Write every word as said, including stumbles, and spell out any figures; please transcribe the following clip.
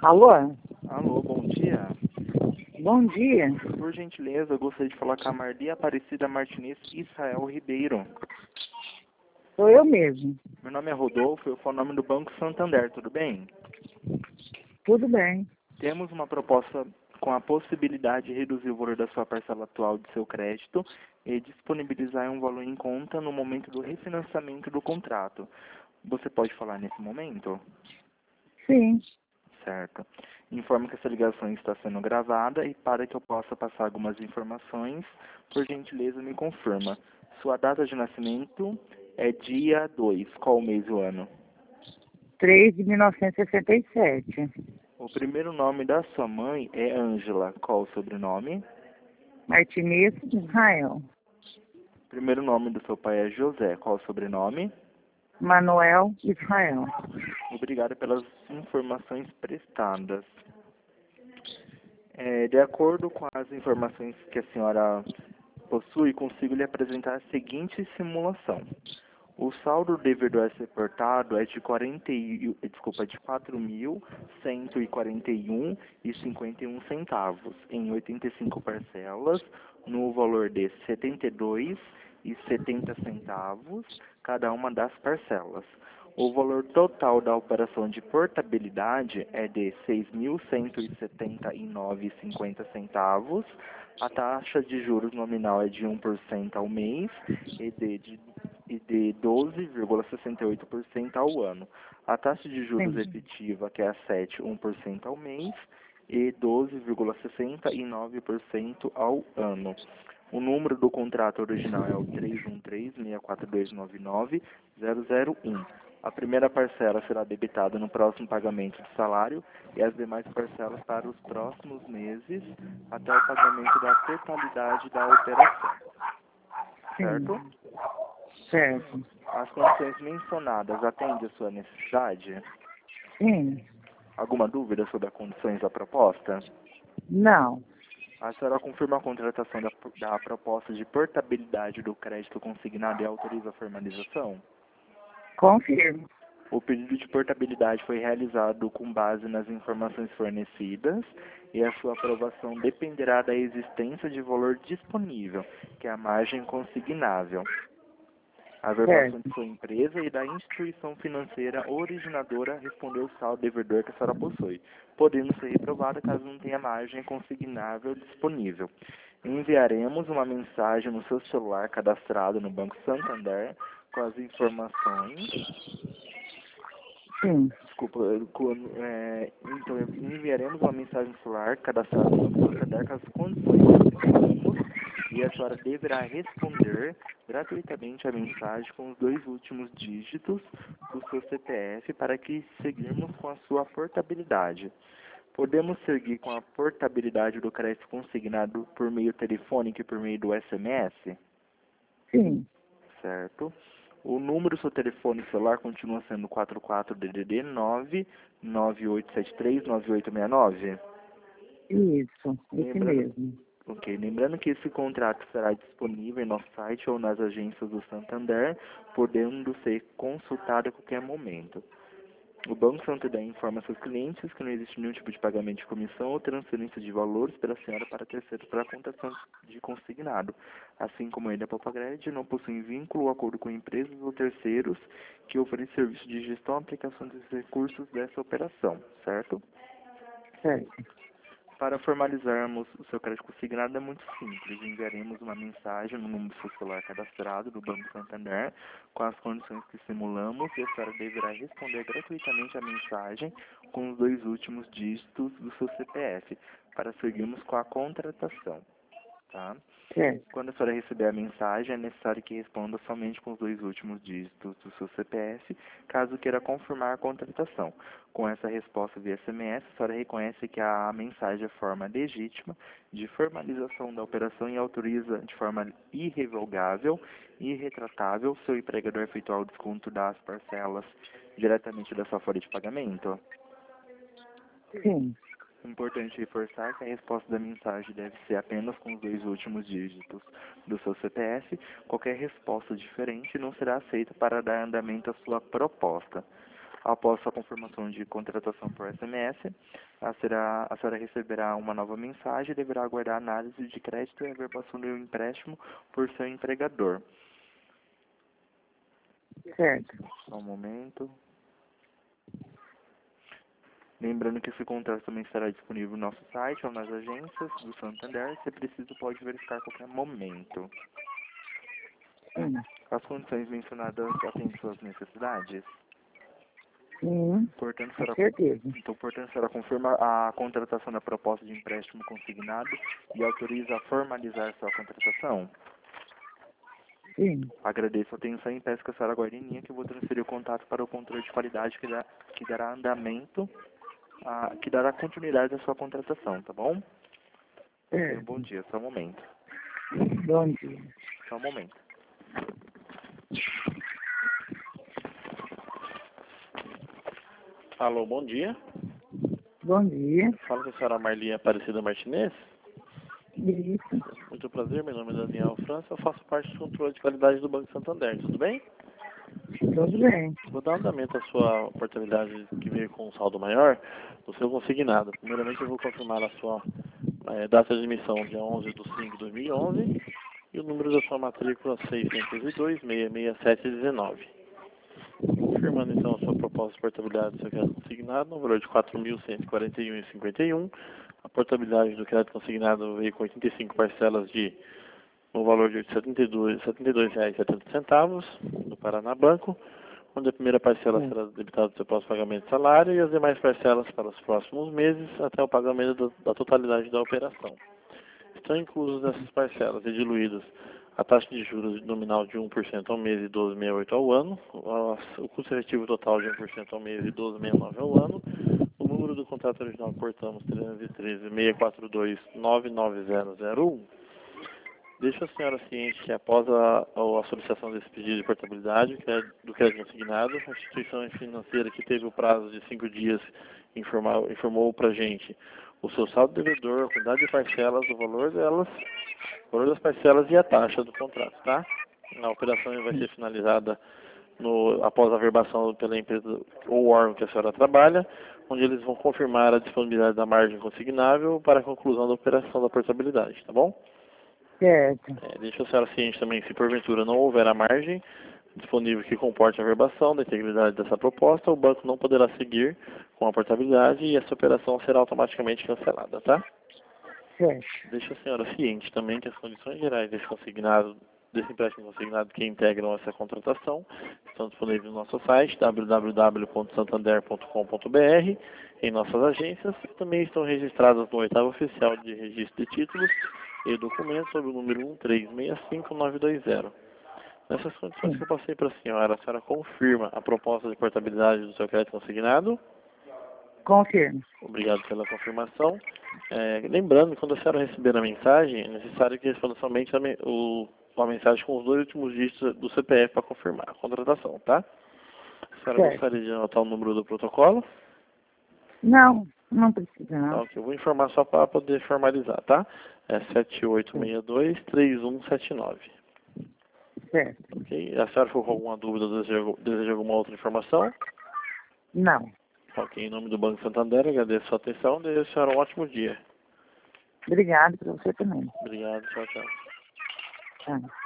Alô? Alô, bom dia. Bom dia. Por gentileza, eu gostaria de falar com a Marli Aparecida Martinez Israel Ribeiro. Sou eu mesmo. Meu nome é Rodolfo, eu falo o nome do Banco Santander, tudo bem? Tudo bem. Temos uma proposta com a possibilidade de reduzir o valor da sua parcela atual de seu crédito e disponibilizar um valor em conta no momento do refinanciamento do contrato. Você pode falar nesse momento? Sim. Certo. Informo que essa ligação está sendo gravada e para que eu possa passar algumas informações, por gentileza me confirma. Sua data de nascimento é dia dois, qual o mês e o ano? três de mil novecentos e sessenta e sete. O primeiro nome da sua mãe é Ângela, qual o sobrenome? Martinez Israel. O primeiro nome do seu pai é José, qual o sobrenome? Manuel Israel. Obrigado pelas informações prestadas. É, de acordo com as informações que a senhora possui, consigo lhe apresentar a seguinte simulação. O saldo devido a ser reportado é de quarenta e, desculpa, de quatro mil cento e quarenta e um e cinquenta e um centavos em oitenta e cinco parcelas no valor de setenta e dois e setenta centavos cada uma das parcelas. O valor total da operação de portabilidade é de seis mil cento e setenta e nove e cinquenta centavos. A taxa de juros nominal é de um por cento ao mês e de, de, e de doze vírgula sessenta e oito por cento ao ano. A taxa de juros Entendi. efetiva, que é a sete vírgula um por cento ao mês e doze vírgula sessenta e nove por cento ao ano. O número do contrato original é o três um três, seis quatro dois nove nove, zero zero um. A primeira parcela será debitada no próximo pagamento de salário e as demais parcelas para os próximos meses até o pagamento da totalidade da operação. Certo? Sim. Certo. As condições mencionadas atendem a sua necessidade? Sim. Alguma dúvida sobre as condições da proposta? Não. A senhora confirma a contratação da, da proposta de portabilidade do crédito consignado e autoriza a formalização? Confirmo. O pedido de portabilidade foi realizado com base nas informações fornecidas e a sua aprovação dependerá da existência de valor disponível, que é a margem consignável, a versão Certo. de sua empresa e da instituição financeira originadora responder o saldo devedor que a senhora possui, podendo ser reprovada caso não tenha margem consignável disponível. Enviaremos uma mensagem no seu celular cadastrado no Banco Santander com as informações. Sim. Desculpa, eu- quando, é, então enviaremos uma mensagem no celular cadastrada no Banco Santander com as condições que definimos e a senhora deverá responder gratuitamente a mensagem com os dois últimos dígitos do seu C P F para que seguirmos com a sua portabilidade. Podemos seguir com a portabilidade do crédito consignado por meio telefônico e por meio do S M S? Sim. Certo. O número do seu telefone celular continua sendo quatro quatro D D D nove nove oito sete três nove oito seis nove? Isso. Esse Lembrando, mesmo. ok, lembrando que esse contrato será disponível em nosso site ou nas agências do Santander, podendo ser consultado a qualquer momento. O Banco Santander informa seus clientes que não existe nenhum tipo de pagamento de comissão ou transferência de valores pela senhora para terceiros para a contação de consignado, assim como ele, a Papagred, não possui vínculo ou acordo com empresas ou terceiros que oferecem serviço de gestão e aplicação dos recursos dessa operação, certo? Certo. Para formalizarmos o seu crédito consignado é muito simples. Enviaremos uma mensagem no número do seu celular cadastrado do Banco Santander com as condições que simulamos e a senhora deverá responder gratuitamente a mensagem com os dois últimos dígitos do seu C P F para seguirmos com a contratação. Tá? Certo. Quando a senhora receber a mensagem, é necessário que responda somente com os dois últimos dígitos do seu C P F, caso queira confirmar a contratação. Com essa resposta via S M S, a senhora reconhece que a mensagem é forma legítima de formalização da operação e autoriza de forma irrevogável e irretratável seu empregador a efetuar o desconto das parcelas diretamente da sua folha de pagamento. Sim. Importante reforçar que a resposta da mensagem deve ser apenas com os dois últimos dígitos do seu C P F. Qualquer resposta diferente não será aceita para dar andamento à sua proposta. Após sua confirmação de contratação por S M S, a, será, a senhora receberá uma nova mensagem e deverá aguardar a análise de crédito e a averbação do empréstimo por seu empregador. Certo. Só um momento. Lembrando que esse contrato também estará disponível no nosso site ou nas agências do Santander. Se preciso, pode verificar a qualquer momento. Sim. As condições mencionadas atendem suas necessidades? Sim, Portanto, com será, certeza. então, portanto, será confirma a contratação da proposta de empréstimo consignado e autoriza a formalizar sua contratação? Sim. Agradeço a atenção e peço que a senhora aguarde em linha que eu vou transferir o contato para o controle de qualidade que, dá, que dará andamento, a, que dará continuidade à sua contratação, tá bom? Certo. Bom dia, só um momento. Bom dia. Só um momento. Alô, bom dia. Bom dia. Fala com a senhora Marli Aparecida Martinez. Isso. Muito prazer, meu nome é Daniel França, eu faço parte do controle de qualidade do Banco Santander, tudo bem? Tudo bem. Vou dar andamento à sua portabilidade que veio com um saldo maior do seu consignado. Primeiramente eu vou confirmar a sua eh, data de emissão, dia onze de cinco de dois mil e onze, e o número da sua matrícula seiscentos e dois, seis seis sete um nove. Confirmando então a sua proposta de portabilidade do seu crédito consignado, no valor de quatro mil cento e quarenta e um reais e cinquenta e um centavos. A portabilidade do crédito consignado veio com oitenta e cinco parcelas de no valor de setenta e dois reais e setenta centavos do Paraná Banco, onde a primeira parcela Sim. será debitada do seu próximo pagamento de salário e as demais parcelas para os próximos meses até o pagamento do, da totalidade da operação. Estão inclusos nessas parcelas e diluídas a taxa de juros nominal de um por cento ao mês e doze vírgula sessenta e oito ao ano, o custo efetivo total de um por cento ao mês e doze vírgula sessenta e nove ao ano, o número do contrato original que portamos trezentos e treze, seiscentos e quarenta e dois, noventa e nove zero zero um. Deixo a senhora ciente que após a, a solicitação desse pedido de portabilidade do crédito consignado, a instituição financeira que teve o prazo de cinco dias informal, informou para a gente o seu saldo devedor, a quantidade de parcelas, o valor delas, o valor das parcelas e a taxa do contrato, tá? A operação vai ser finalizada no, após a averbação pela empresa ou órgão que a senhora trabalha, onde eles vão confirmar a disponibilidade da margem consignável para a conclusão da operação da portabilidade, tá bom? Certo. É, deixa a senhora ciente também que se porventura não houver a margem disponível que comporte a averbação da integridade dessa proposta, o banco não poderá seguir com a portabilidade e essa operação será automaticamente cancelada, tá? Certo. Deixa a senhora ciente também que as condições gerais desse consignado, desse empréstimo consignado que integram essa contratação estão disponíveis no nosso site w w w ponto santander ponto com ponto b r, em nossas agências, e também estão registradas no oitavo oficial de registro de títulos e documentos sob o número um três seis cinco nove dois zero. Nessas condições que eu passei para a senhora, a senhora confirma a proposta de portabilidade do seu crédito consignado? Confirmo. Obrigado pela confirmação. É, lembrando, quando a senhora receber a mensagem, é necessário que responda somente a, me, o, a mensagem com os dois últimos dígitos do C P F para confirmar a contratação, tá? A senhora Certo. gostaria de anotar o número do protocolo? Não, não precisa Tá, não. ok. Eu vou informar só para poder formalizar, tá? É sete oito seis dois, três um sete nove. Certo. Ok? A senhora ficou com alguma dúvida ou deseja, deseja alguma outra informação? Não. Ok, em nome do Banco Santander, agradeço a sua atenção e desejo a senhora um ótimo dia. Obrigado para você também. Obrigado, tchau, tchau. Tá.